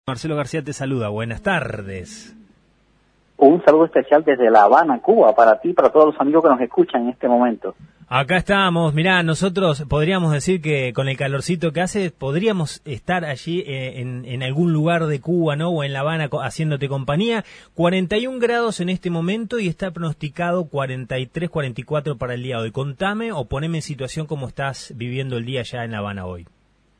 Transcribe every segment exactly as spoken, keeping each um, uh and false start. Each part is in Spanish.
Marcelo García te saluda, buenas tardes. Un saludo especial desde La Habana, Cuba, para ti y para todos los amigos que nos escuchan en este momento. Acá estamos, mirá, nosotros podríamos decir que con el calorcito que hace, podríamos estar allí eh, en, en algún lugar de Cuba, ¿no? O en La Habana haciéndote compañía. cuarenta y un grados en este momento y está pronosticado cuarenta y tres, cuarenta y cuatro para el día de hoy. Contame o poneme en situación cómo estás viviendo el día ya en La Habana hoy.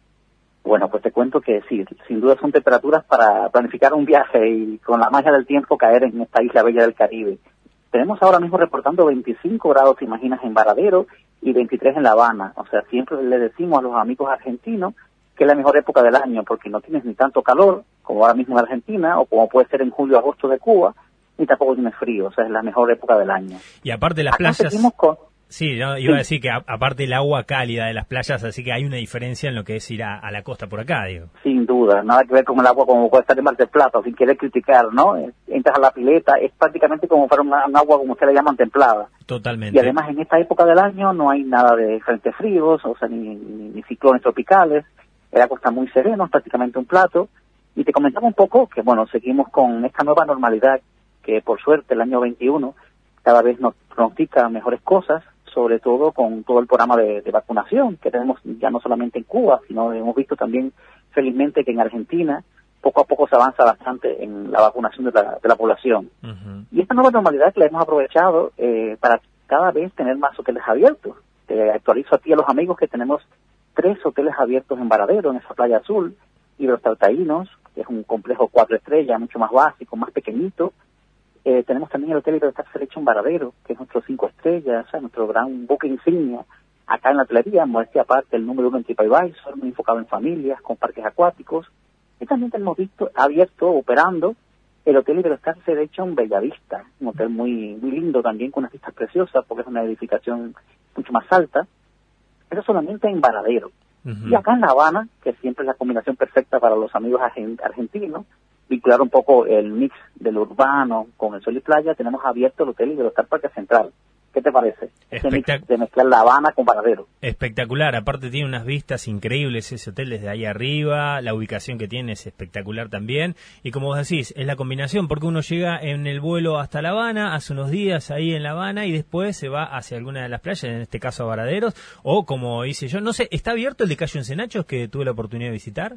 Bueno, pues te cuento que sí, sin duda son temperaturas para planificar un viaje y con la magia del tiempo caer en esta isla bella del Caribe. Tenemos ahora mismo reportando veinticinco grados, te imaginas, en Varadero y veintitrés en La Habana. O sea, siempre le decimos a los amigos argentinos que es la mejor época del año porque no tienes ni tanto calor como ahora mismo en Argentina o como puede ser en julio agosto de Cuba, ni tampoco tienes frío. O sea, es la mejor época del año. Y aparte las Acá playas... seguimos con... Sí, no, iba sí. a decir que a, aparte el agua cálida de las playas, así que hay una diferencia en lo que es ir a, a la costa por acá, digo. Sin duda, nada que ver con el agua como puede estar en Mar del Plata, sin querer criticar, ¿no? Entras a la pileta, es prácticamente como para una, un agua como ustedes le llaman templada. Totalmente. Y además en esta época del año no hay nada de frentes fríos, o sea, ni, ni, ni ciclones tropicales, el agua está muy sereno, es prácticamente un plato. Y te comentaba un poco que, bueno, seguimos con esta nueva normalidad que por suerte el año veintiuno cada vez nos pronostica mejores cosas, sobre todo con todo el programa de, de vacunación que tenemos ya no solamente en Cuba, sino hemos visto también felizmente que en Argentina poco a poco se avanza bastante en la vacunación de la, de la población. Uh-huh. Y esta nueva normalidad que la hemos aprovechado eh, para cada vez tener más hoteles abiertos. Te actualizo a ti y a los amigos que tenemos tres hoteles abiertos en Varadero, en esa playa azul, y Los Taltaínos, que es un complejo cuatro estrellas, mucho más básico, más pequeñito. Eh, tenemos también el Hotel Libertad Selection Varadero, que es nuestro cinco estrellas, o sea, nuestro gran buque insignia acá en la hotelería, modestia aparte, el número uno en TripAdvisor, muy enfocado en familias, con parques acuáticos. Y también tenemos visto, abierto, operando, el Hotel Libertad Selection Bellavista, un hotel muy muy lindo también, con unas vistas preciosas, porque es una edificación mucho más alta. Eso solamente en Varadero. Uh-huh. Y acá en La Habana, que siempre es la combinación perfecta para los amigos argentinos, vincular un poco el mix del urbano con el sol y playa, tenemos abierto el Hotel Libertad Parque Central. ¿Qué te parece? Espectac- Este de mezclar La Habana con Varadero. Espectacular, aparte tiene unas vistas increíbles ese hotel desde ahí arriba, la ubicación que tiene es espectacular también, y como vos decís, es la combinación, porque uno llega en el vuelo hasta La Habana, hace unos días ahí en La Habana, y después se va hacia alguna de las playas, en este caso a Varaderos, o como hice yo, no sé, ¿está abierto el de Cayo Encenachos que tuve la oportunidad de visitar?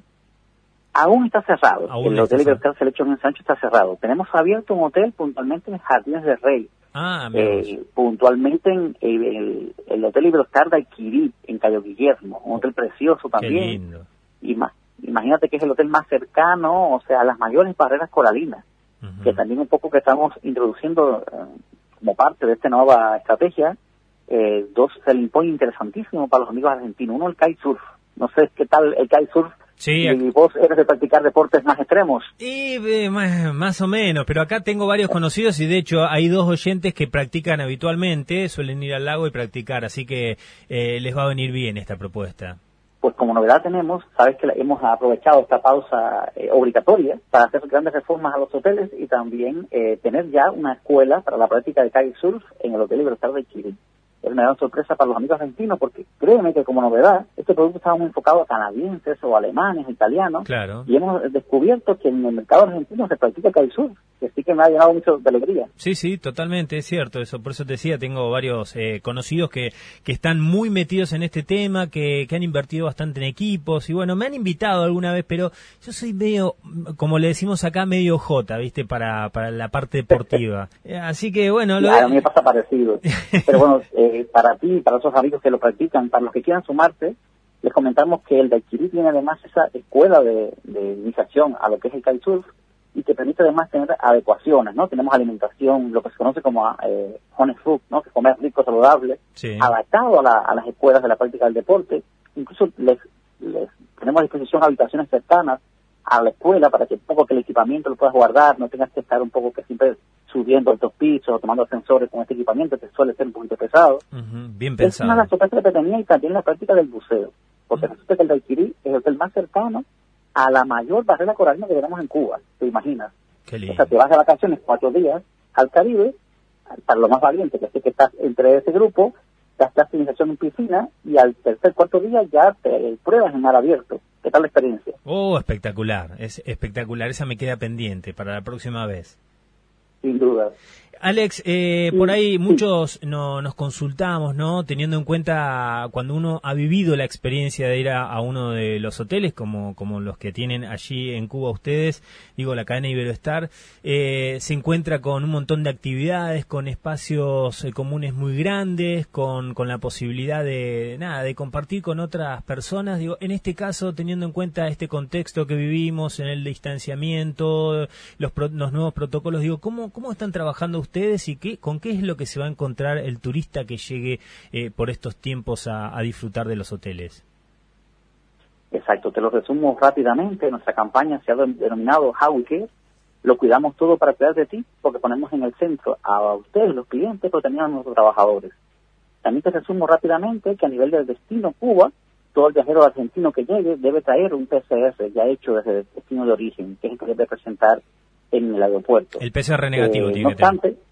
Aún está cerrado. Aún el Hotel Libertad Selection en Sancho está cerrado. Tenemos abierto un hotel puntualmente en Jardines del Rey. Ah, eh, puntualmente en el, el, el Hotel Libertad de Alquirí, en Cayo Guillermo. Un hotel precioso también. Qué lindo. Y más, imagínate que es el hotel más cercano, o sea, a las mayores barreras coralinas. Uh-huh. Que también un poco que estamos introduciendo eh, como parte de esta nueva estrategia, eh, dos selling points interesantísimos para los amigos argentinos. Uno, el kitesurf. No sé qué tal el kitesurf. Sí, ¿Y vos eres de practicar deportes más extremos? Y eh, más, más o menos, pero acá tengo varios conocidos y de hecho hay dos oyentes que practican habitualmente, suelen ir al lago y practicar, así que eh, les va a venir bien esta propuesta. Pues como novedad tenemos, sabes que hemos aprovechado esta pausa eh, obligatoria para hacer grandes reformas a los hoteles y también eh, tener ya una escuela para la práctica de kitesurf en el Hotel Libertad de Alquirí. Es una gran sorpresa para los amigos argentinos porque créeme que como novedad este producto estaba muy enfocado a canadienses o alemanes, italianos, claro. Y hemos descubierto que en el mercado argentino se practica kitesurf, que sí que me ha llenado mucho de alegría. Sí, sí, totalmente, es cierto eso, por eso te decía, tengo varios eh, conocidos que, que están muy metidos en este tema, que, que han invertido bastante en equipos y bueno, me han invitado alguna vez, pero yo soy medio, como le decimos acá, medio jota, ¿viste? Para, para la parte deportiva. Así que bueno... Lo... Claro, a mí me pasa parecido, pero bueno... Eh, para ti, para esos amigos que lo practican, para los que quieran sumarse, les comentamos que el de Alquirí tiene además esa escuela de, de iniciación a lo que es el kitesurf y que permite además tener adecuaciones, ¿no? Tenemos alimentación, lo que se conoce como eh, honest food, ¿no? Que comer rico, saludable, sí. Adaptado a, la, a las escuelas de la práctica del deporte. Incluso les, les tenemos a disposición habitaciones cercanas a la escuela para que un poco que el equipamiento lo puedas guardar, no tengas que estar un poco que siempre subiendo altos pisos o tomando ascensores con este equipamiento que suele ser un poquito pesado. Uh-huh, bien pensado. Es una de las sorpresas que tenía y también la práctica del buceo, porque uh-huh. resulta que el de Alquirí es el hotel más cercano a la mayor barrera coralina que tenemos en Cuba, ¿te imaginas? Qué lindo. O sea, te vas de vacaciones cuatro días al Caribe, para lo más valiente, que sé que estás entre ese grupo, gastas iniciación en piscina y al tercer, cuarto día ya te pruebas en mar abierto. ¿Qué tal la experiencia? Oh, espectacular, es espectacular, esa me queda pendiente para la próxima vez. Sin duda. Alex, eh, Sí, por ahí sí. muchos no, nos consultamos, ¿no? Teniendo en cuenta cuando uno ha vivido la experiencia de ir a, a uno de los hoteles, como, como los que tienen allí en Cuba ustedes, digo la cadena Iberoestar, eh, se encuentra con un montón de actividades, con espacios eh, comunes muy grandes, con, con la posibilidad de, nada, de compartir con otras personas. Digo, en este caso, teniendo en cuenta este contexto que vivimos, en el distanciamiento, los, pro, los nuevos protocolos, digo, ¿cómo, cómo están trabajando ustedes? ustedes y qué, con qué es lo que se va a encontrar el turista que llegue eh, por estos tiempos a, a disfrutar de los hoteles. Exacto, te lo resumo rápidamente. Nuestra campaña se ha denominado How We Care. Lo cuidamos todo para cuidar de ti, porque ponemos en el centro a ustedes, los clientes, pero también a nuestros trabajadores. También te resumo rápidamente que a nivel del destino Cuba, todo el viajero argentino que llegue debe traer un P C R ya hecho desde el destino de origen, que es el que debe presentar en el aeropuerto. El P C R negativo eh, tiene no que tener. obstante,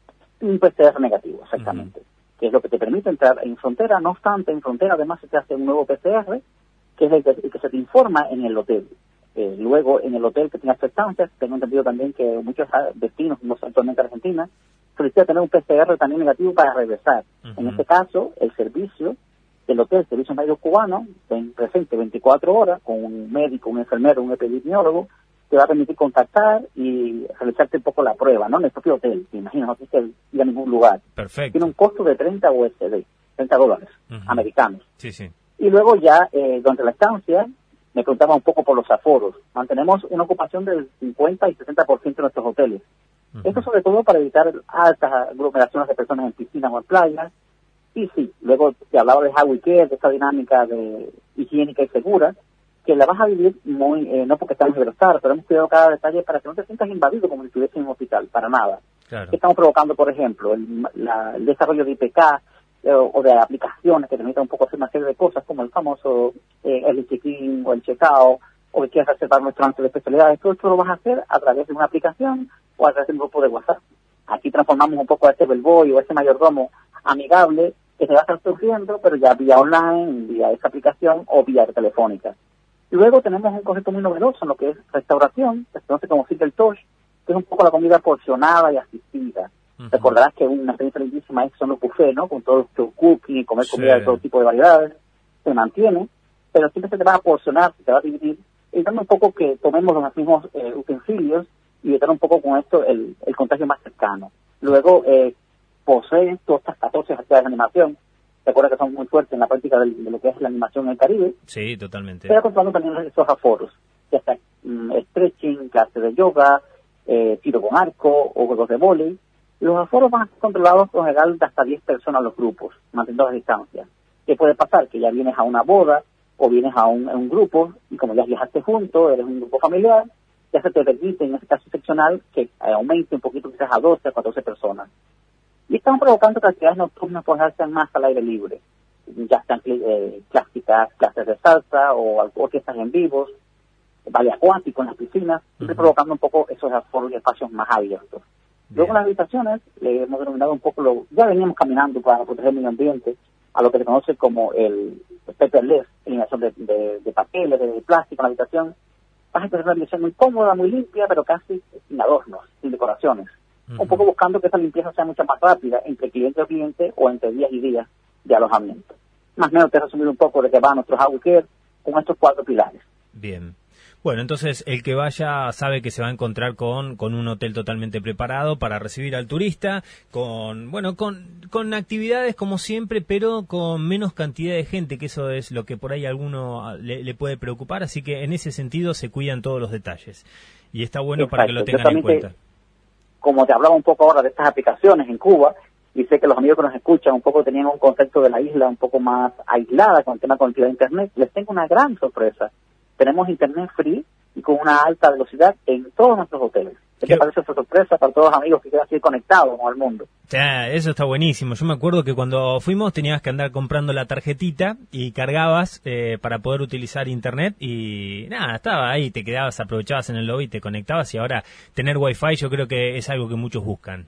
un P C R negativo, exactamente, uh-huh. que es lo que te permite entrar en frontera. No obstante, en frontera además se te hace un nuevo P C R, que es el que, el que se te informa en el hotel. Eh, luego, en el hotel que tengas tu estancia, tengo entendido también que muchos destinos, como actualmente Argentina, solicitan tener un P C R también negativo para regresar. Uh-huh. En este caso, el servicio del hotel, el servicio médico cubano, en presente veinticuatro horas, con un médico, un enfermero, un epidemiólogo, te va a permitir contactar y realizarte un poco la prueba, ¿no? En el propio hotel, te imaginas, no tienes que ir a ningún lugar. Perfecto. Tiene un costo de treinta U S D, treinta dólares uh-huh. americanos. Sí, sí. Y luego ya, eh, durante la estancia, me preguntaba un poco por los aforos. Mantenemos una ocupación del cincuenta y sesenta por ciento de nuestros hoteles. Uh-huh. Esto sobre todo para evitar altas aglomeraciones de personas en piscinas o en playas. Y sí, luego te hablaba de How We Care, de esta dinámica de higiénica y segura, que la vas a vivir muy, eh, no porque estamos en Iberoestar, pero hemos cuidado cada detalle para que no te sientas invadido como si estuvieses en un hospital, para nada. Claro. ¿Qué estamos provocando, por ejemplo? El, la, el desarrollo de I P K eh, o de aplicaciones que permitan un poco hacer una serie de cosas, como el famoso eh, el check-in o el check-out, o que quieras reservar nuestro antes de especialidades. Todo esto lo vas a hacer a través de una aplicación o a través de un grupo de WhatsApp. Aquí transformamos un poco a este bellboy o a este mayordomo amigable que se va a estar surgiendo, pero ya vía online, vía esa aplicación o vía telefónica. Luego tenemos un concepto muy novedoso en lo que es restauración, que se conoce como Single Touch, que es un poco la comida porcionada y asistida. Uh-huh. Recordarás que una experiencia lindísima es son los buffets, ¿no? Con todo tu cooking y comer sí. comida de todo tipo de variedades, se mantiene, pero siempre se te va a porcionar, se te va a dividir, evitando un poco que tomemos los mismos eh, utensilios y evitar un poco con esto el, el contagio más cercano. Luego, eh, posee todas estas catorce actividades de animación. ¿Te acuerdas que son muy fuertes en la práctica de, de lo que es la animación en el Caribe? Sí, totalmente. Pero controlando también esos aforos, ya sea um, stretching, clases de yoga, eh, tiro con arco o juegos de vóley. Los aforos van a ser controlados con general de hasta diez personas los grupos, manteniendo las distancias. ¿Qué puede pasar? Que ya vienes a una boda o vienes a un, a un grupo y como ya viajaste juntos, eres un grupo familiar, ya se te permite en este caso excepcional que eh, aumente un poquito quizás a doce, a catorce personas. Y estamos provocando que actividades nocturnas puedan ser más al aire libre. Ya sean eh, clásicas, clases de salsa o orquestas en vivos, baile acuático en las piscinas, siempre uh-huh. provocando un poco esos aforos y espacios más abiertos. Bien. Luego en las habitaciones le hemos denominado un poco, lo ya veníamos caminando para proteger el medio ambiente, a lo que se conoce como el paperless, eliminación de, de, de papeles, de plástico en la habitación. Vas a tener una habitación muy cómoda, muy limpia, pero casi sin adornos, sin decoraciones. Uh-huh. Un poco buscando que esa limpieza sea mucho más rápida entre cliente o cliente o entre días y días de alojamiento. Más o menos te he resumido un poco de qué va nuestro How We Care con estos cuatro pilares. Bien. Bueno, entonces el que vaya sabe que se va a encontrar con, con un hotel totalmente preparado para recibir al turista, con bueno con, con actividades como siempre, pero con menos cantidad de gente, que eso es lo que por ahí a alguno le, le puede preocupar, así que en ese sentido se cuidan todos los detalles. Y está bueno Exacto. para que lo tengan en cuenta. Como te hablaba un poco ahora de estas aplicaciones en Cuba, y sé que los amigos que nos escuchan un poco tenían un concepto de la isla un poco más aislada con el tema de conectividad de Internet, les tengo una gran sorpresa. Tenemos Internet free y con una alta velocidad en todos nuestros hoteles. ¿Qué te parece esa sorpresa para todos los amigos que quieran seguir conectados con el mundo? Ya, eso está buenísimo. Yo me acuerdo que cuando fuimos tenías que andar comprando la tarjetita y cargabas eh, para poder utilizar Internet y nada, estaba ahí, te quedabas, aprovechabas en el lobby, te conectabas y ahora tener Wi-Fi yo creo que es algo que muchos buscan.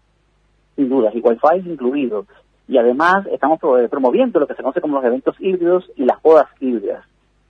Sin duda, y Wi-Fi incluido. Y además estamos promoviendo lo que se conoce como los eventos híbridos y las bodas híbridas.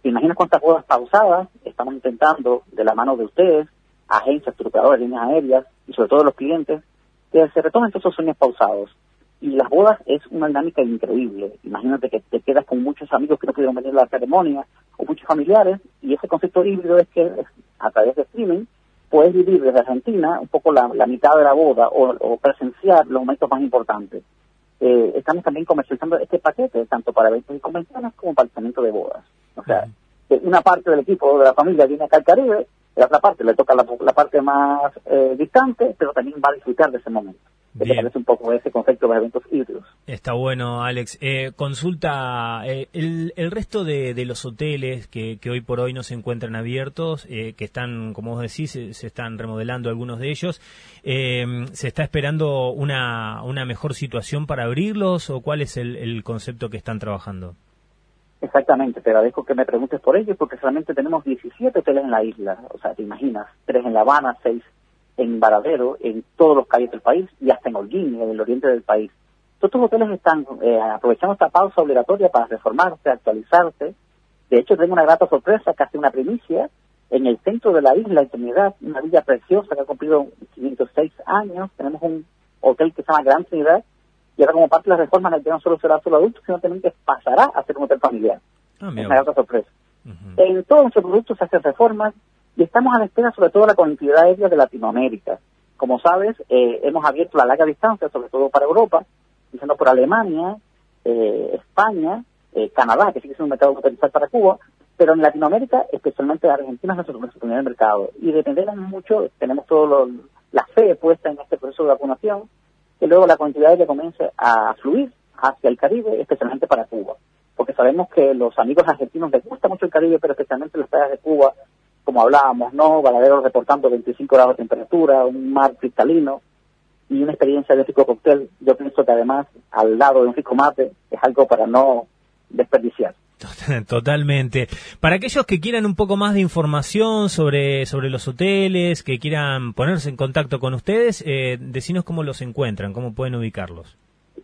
¿Te imaginas cuántas bodas pausadas estamos intentando, de la mano de ustedes, agencias, trucadores, líneas aéreas, y sobre todo los clientes, que se retomen todos esos sueños pausados? Y las bodas es una dinámica increíble. Imagínate que te quedas con muchos amigos que no pudieron venir a la ceremonia, o muchos familiares, y ese concepto híbrido es que a través de streaming puedes vivir desde Argentina un poco la, la mitad de la boda o, o presenciar los momentos más importantes. Eh, estamos también comercializando este paquete, tanto para eventos y convenciones como para el tratamiento de bodas. O sea, que una parte del equipo de la familia viene acá al Caribe, la otra parte le toca la, la parte más eh, distante, pero también va a disfrutar de ese momento. Que te parece un poco ese concepto de eventos híbridos. Está bueno, Alex. Eh, consulta, eh, el, el resto de, de los hoteles que, que hoy por hoy no se encuentran abiertos, eh, que están, como vos decís, se, se están remodelando algunos de ellos, eh, ¿se está esperando una, una mejor situación para abrirlos o cuál es el, el concepto que están trabajando? Exactamente, te agradezco que me preguntes por ello, porque solamente tenemos diecisiete hoteles en la isla. O sea, te imaginas, tres en La Habana, seis en Varadero, en todos los calles del país y hasta en Holguín, en el oriente del país. Todos estos hoteles están eh, aprovechando esta pausa obligatoria para reformarse, actualizarse. De hecho, tengo una grata sorpresa, casi una primicia, en el centro de la isla, en Trinidad, una villa preciosa que ha cumplido quinientos seis años. Tenemos un hotel que se llama Gran Trinidad, y ahora como parte de la reforma ya no solo será solo adultos, sino también que pasará a ser un hotel familiar. Ah, es una grata sorpresa. Uh-huh. En todos nuestros productos se hacen reformas, y estamos a la espera sobre todo de la conectividad aérea de Latinoamérica. Como sabes, eh, hemos abierto la larga distancia, sobre todo para Europa, empezando por Alemania, eh, España, eh, Canadá, que sí que es un mercado potencial para Cuba, pero en Latinoamérica, especialmente Argentina, es nuestro, nuestro primer mercado. Y dependerán mucho, tenemos toda la fe puesta en este proceso de vacunación, que luego la conectividad aérea comience a fluir hacia el Caribe, especialmente para Cuba. Porque sabemos que los amigos argentinos les gusta mucho el Caribe, pero especialmente las playas de Cuba, como hablábamos, ¿no? Varadero reportando veinticinco grados de temperatura, un mar cristalino y una experiencia de rico cóctel. Yo pienso que además, al lado de un rico mate, es algo para no desperdiciar. Totalmente. Para aquellos que quieran un poco más de información sobre, sobre los hoteles, que quieran ponerse en contacto con ustedes, eh, decinos cómo los encuentran, cómo pueden ubicarlos.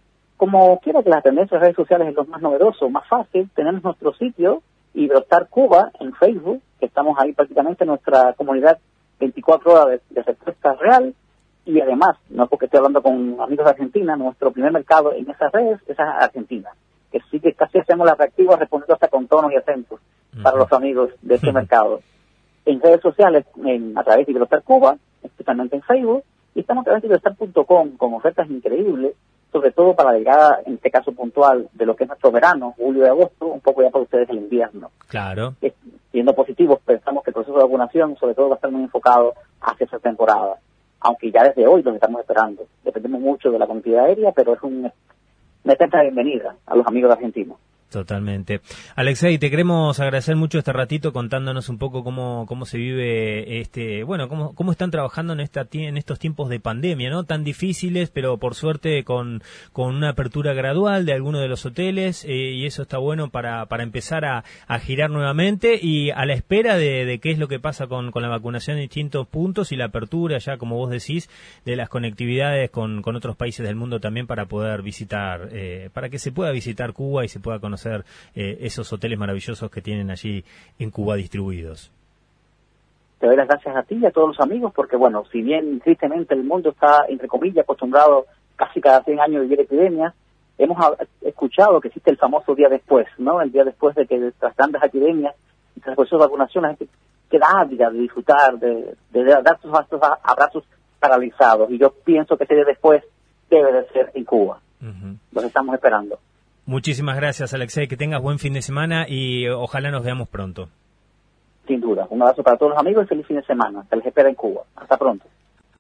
Como quiera que las tendencias de redes sociales es lo más novedoso, más fácil, tenemos nuestro sitio Hidrostar Cuba en Facebook, que estamos ahí prácticamente en nuestra comunidad veinticuatro horas de, de respuesta real, y además, no es porque estoy hablando con amigos de Argentina, nuestro primer mercado en esas redes es Argentina, que sí que casi hacemos la reactiva respondiendo hasta con tonos y acentos uh-huh. para los amigos de este uh-huh. mercado. En redes sociales, en, a través de Hidrostar Cuba, especialmente en Facebook, y estamos a través de hidrostar punto com con ofertas increíbles, sobre todo para la llegada, en este caso puntual, de lo que es nuestro verano, julio y agosto, un poco ya para ustedes el invierno. Claro. Eh, siendo positivos, pensamos que el proceso de vacunación, sobre todo, va a estar muy enfocado hacia esa temporada, aunque ya desde hoy los estamos esperando. Dependemos mucho de la conectividad aérea, pero es un, una eterna bienvenida a los amigos argentinos. Totalmente. Alexei, te queremos agradecer mucho este ratito contándonos un poco cómo cómo se vive este, bueno, cómo cómo están trabajando en esta en estos tiempos de pandemia, ¿no? Tan difíciles, pero por suerte con con una apertura gradual de algunos de los hoteles eh, y eso está bueno para para empezar a, a girar nuevamente y a la espera de, de qué es lo que pasa con con la vacunación en distintos puntos y la apertura ya, como vos decís, de las conectividades con con otros países del mundo también para poder visitar eh, para que se pueda visitar Cuba y se pueda conocer Eh, esos hoteles maravillosos que tienen allí en Cuba distribuidos. Te doy las gracias a ti y a todos los amigos porque, bueno, si bien tristemente el mundo está, entre comillas, acostumbrado casi cada cien años a vivir epidemias, hemos a, escuchado que existe el famoso día después, ¿no? El día después de que tras grandes epidemias y tras el proceso de vacunación la gente queda ávida de disfrutar, de, de, de dar sus abrazos paralizados. Y yo pienso que ese día después debe de ser en Cuba. Uh-huh. Los estamos esperando. Muchísimas gracias, Alexei. Que tengas buen fin de semana y ojalá nos veamos pronto. Sin duda. Un abrazo para todos los amigos y feliz fin de semana. Se les espera en Cuba. Hasta pronto.